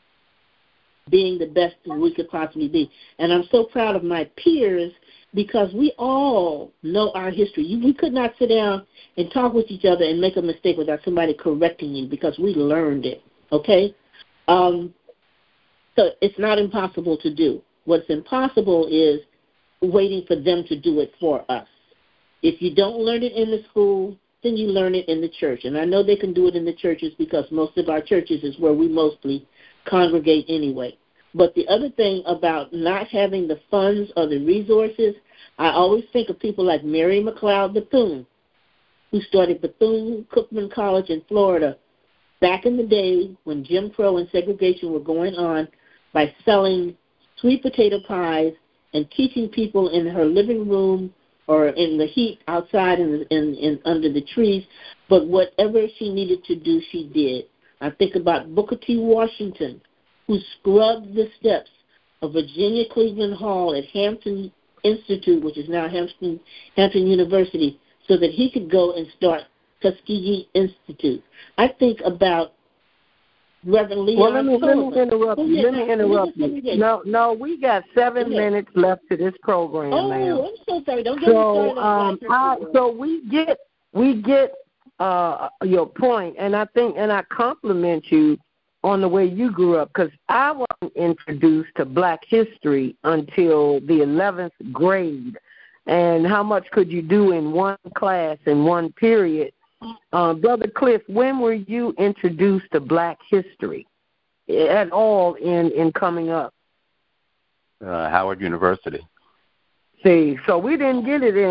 being the best we could possibly be. And I'm so proud of my peers because we all know our history. We could not sit down and talk with each other and make a mistake without somebody correcting you because we learned it, okay? Um, so it's not impossible to do. What's impossible is waiting for them to do it for us. If you don't learn it in the school, then you learn it in the church. And I know they can do it in the churches because most of our churches is where we mostly congregate anyway. But the other thing about not having the funds or the resources, I always think of people like Mary McLeod Bethune, who started Bethune-Cookman College in Florida back in the day when Jim Crow and segregation were going on, by selling sweet potato pies and teaching people in her living room or in the heat outside in, in, in under the trees. But whatever she needed to do, she did. I think about Booker T. Washington, who scrubbed the steps of Virginia Cleveland Hall at Hampton Institute, which is now Hampton, Hampton University, so that he could go and start Tuskegee Institute. I think about Reverend Leon Well, let me, let me interrupt oh, you. yeah, Let me interrupt you. No, no, we got seven yeah. minutes left to this program, oh, ma'am. I'm so sorry. Don't get so, me started on um, I, So we get we get uh, your point, and I think, and I compliment you on the way you grew up, because I wasn't introduced to black history until the eleventh grade. And how much could you do in one class in one period? Uh, Brother Cliff, when were you introduced to black history at all in, in coming up? Uh, Howard University. See, so we didn't get it in,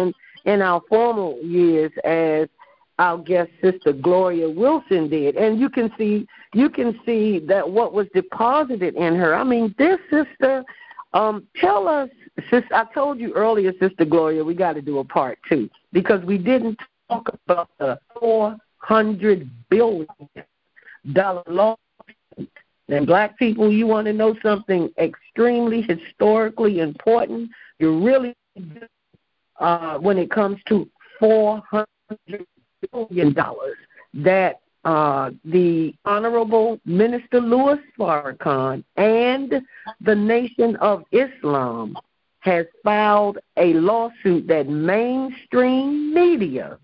in our formal years as our guest Sister Gloria Wilson did. And you can see you can see that what was deposited in her. I mean, this sister, um, tell us, sis, I told you earlier, Sister Gloria, we got to do a part two because we didn't talk about the four hundred billion dollars lawsuit. And black people, you want to know something extremely historically important? You really do, uh, when it comes to four hundred billion dollars that uh, the Honorable Minister Louis Farrakhan and the Nation of Islam has filed a lawsuit that mainstream media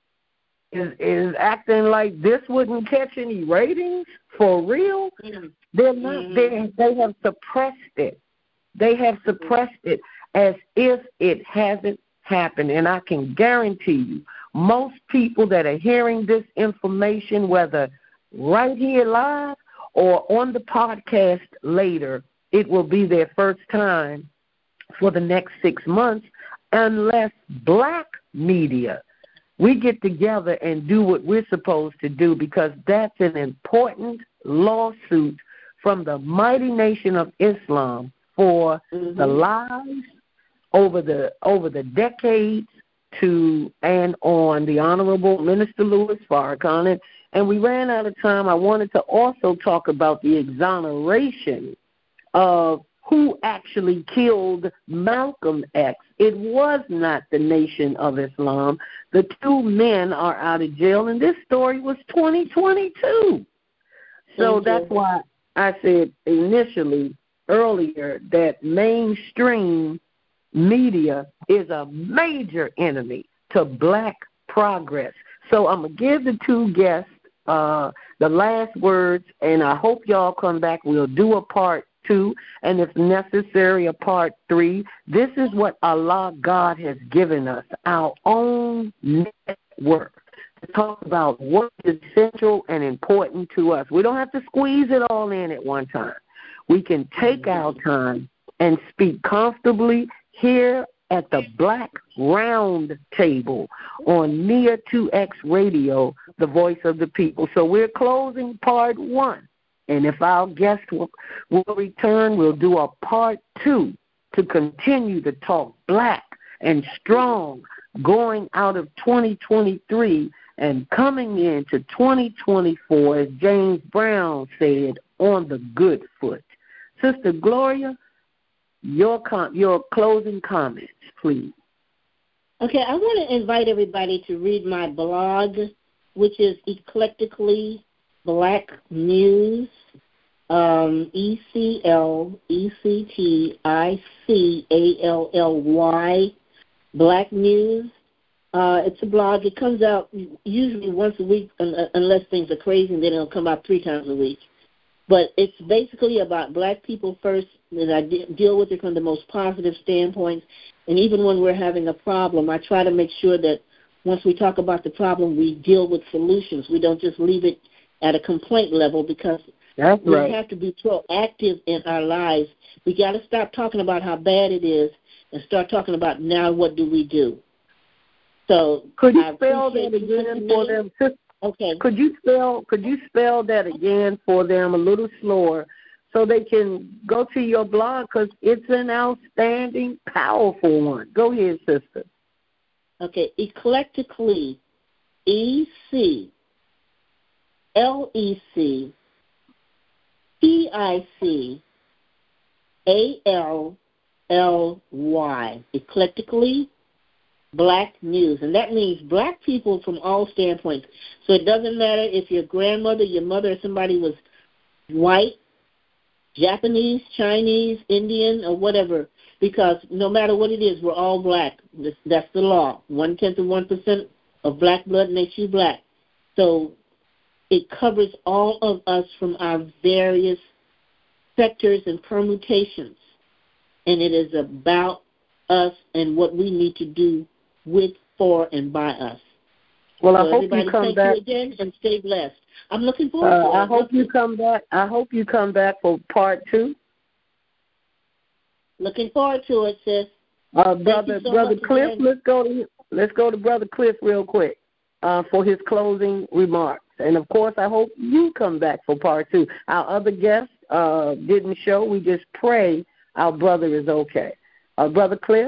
is, is acting like this wouldn't catch any ratings for real. They're not. They they have suppressed it. They have suppressed it as if it hasn't happened. And I can guarantee you, most people that are hearing this information, whether right here live or on the podcast later, it will be their first time for the next six months unless black media, we get together and do what we're supposed to do, because that's an important lawsuit from the mighty Nation of Islam for mm-hmm. the lies over the over the decades to and on the Honorable Minister Louis Farrakhan. And, and we ran out of time. I wanted to also talk about the exoneration of who actually killed Malcolm X. It was not the Nation of Islam. The two men are out of jail, and this story was twenty twenty-two. So Thank that's you. why I said initially, earlier, that mainstream media is a major enemy to black progress. So I'm going to give the two guests uh, the last words, and I hope y'all come back. We'll do a part two, and if necessary, a part three. This is what Allah God has given us, our own network, to talk about what is essential and important to us. We don't have to squeeze it all in at one time. We can take our time and speak comfortably here at the Black Round Table on N I A two X Radio, the voice of the people. So we're closing part one. And if our guest will, will return, we'll do a part two to continue to talk black and strong, going out of twenty twenty-three and coming into twenty twenty-four, as James Brown said, on the good foot. Sister Gloria, your com- your closing comments, please. Okay, I want to invite everybody to read my blog, which is Eclectically Black News, um, E C L E C T I C A L L Y, Black News. Uh, it's a blog. It comes out usually once a week, unless things are crazy, and then it'll come out three times a week. But it's basically about black people first, and I de- deal with it from the most positive standpoint. And even when we're having a problem, I try to make sure that once we talk about the problem, we deal with solutions. We don't just leave it at a complaint level, because That's we right. have to be proactive in our lives. We got to stop talking about how bad it is and start talking about now what do we do. So could you I spell that again for them? Okay. Could you spell could you spell that again for them a little slower so they can go to your blog, because it's an outstanding, powerful one. Go ahead, sister. Okay. Eclectically, E C L E C T I C A L L Y. Eclectically Black News. And that means black people from all standpoints. So it doesn't matter if your grandmother, your mother, or somebody was white, Japanese, Chinese, Indian, or whatever, because no matter what it is, we're all black. That's the law. One-tenth of one percent of black blood makes you black. So it covers all of us from our various sectors and permutations. And it is about us and what we need to do with, for, and by us. Well, so I hope you come thank back. You again, and stay blessed. I'm looking forward uh, to it. I hope you come back. I hope you come back for part two. Looking forward to it, sis. Uh, brother, so brother Cliff, again. let's go to let's go to Brother Cliff real quick uh, for his closing remarks. And, of course, I hope you come back for part two. Our other guest uh, didn't show. We just pray our brother is okay. Uh, Brother Cliff?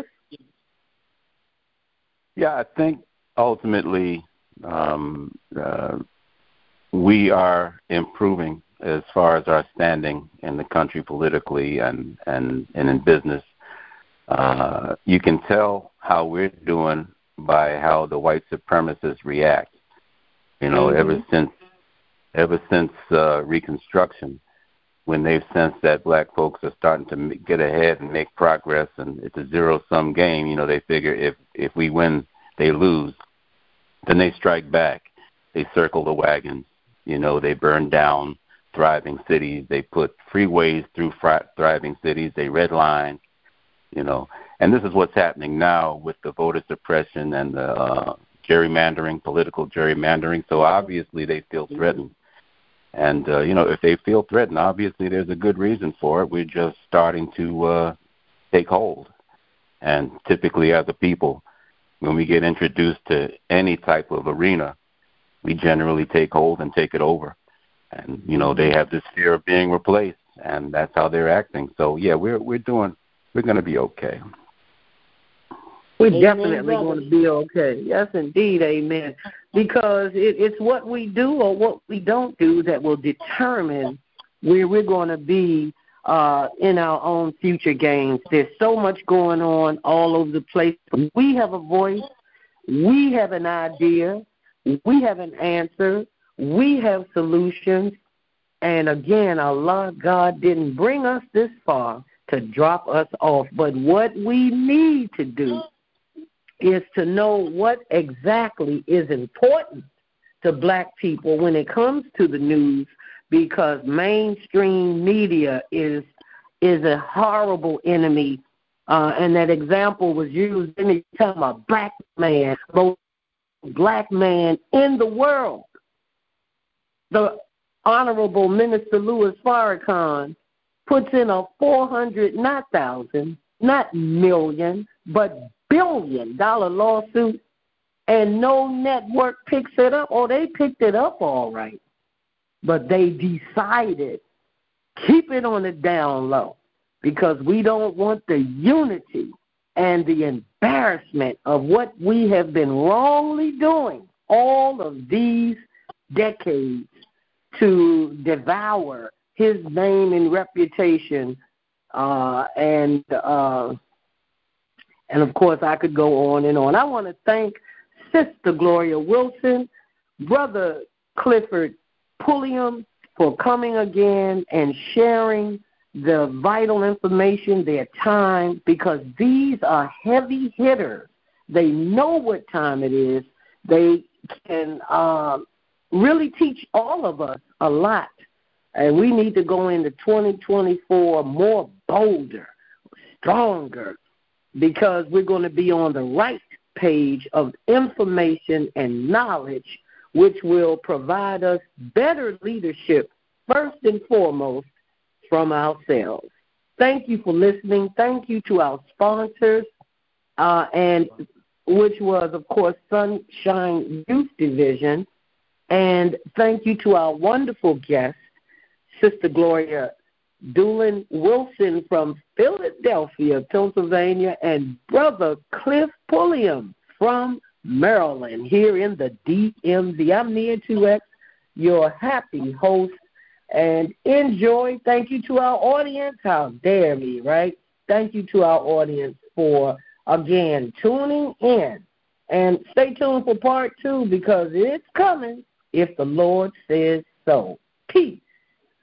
Yeah, I think ultimately um, uh, we are improving as far as our standing in the country politically and, and, and in business. Uh, you can tell how we're doing by how the white supremacists react. You know, mm-hmm. ever since ever since uh, Reconstruction, when they've sensed that black folks are starting to get ahead and make progress, and it's a zero-sum game, you know, they figure if, if we win, they lose. Then they strike back. They circle the wagons. You know, they burn down thriving cities. They put freeways through thriving cities. They redline, you know. And this is what's happening now with the voter suppression and the uh, gerrymandering, political gerrymandering. So obviously they feel threatened. And, uh, you know, if they feel threatened, obviously there's a good reason for it. We're just starting to uh, take hold. And typically as a people, when we get introduced to any type of arena, we generally take hold and take it over. And, you know, they have this fear of being replaced, and that's how they're acting. So, yeah, we're we're doing, we're going to be okay. We're definitely going to be okay. Yes, indeed, amen. Because it, it's what we do or what we don't do that will determine where we're going to be uh, in our own future gains. There's so much going on all over the place. We have a voice. We have an idea. We have an answer. We have solutions. And again, Allah, God didn't bring us this far to drop us off. But what we need to do is to know what exactly is important to black people when it comes to the news, because mainstream media is is a horrible enemy. Uh, and that example was used any time a black man, most black man in the world. The Honorable Minister Louis Farrakhan puts in a four hundred, not thousand, not million, but billion dollar lawsuit, and no network picks it up. Oh, they picked it up all right, but they decided keep it on the down low because we don't want the unity and the embarrassment of what we have been wrongly doing all of these decades to devour his name and reputation uh, and uh, And, of course, I could go on and on. I want to thank Sister Gloria Wilson, Brother Clifford Pulliam for coming again and sharing the vital information, their time, because these are heavy hitters. They know what time it is. They can uh, really teach all of us a lot. And we need to go into twenty twenty-four more bolder, stronger, because we're going to be on the right page of information and knowledge, which will provide us better leadership, first and foremost, from ourselves. Thank you for listening. Thank you to our sponsors, uh, and which was, of course, Sunshine Youth Division. And thank you to our wonderful guest, Sister Gloria Doolin Wilson from Philadelphia, Pennsylvania, and Brother Cliff Pulliam from Maryland, here in the D M V. I'm Nia two X, your happy host, and enjoy. Thank you to our audience. How dare me, right? Thank you to our audience for, again, tuning in. And stay tuned for part two because it's coming if the Lord says so. Peace.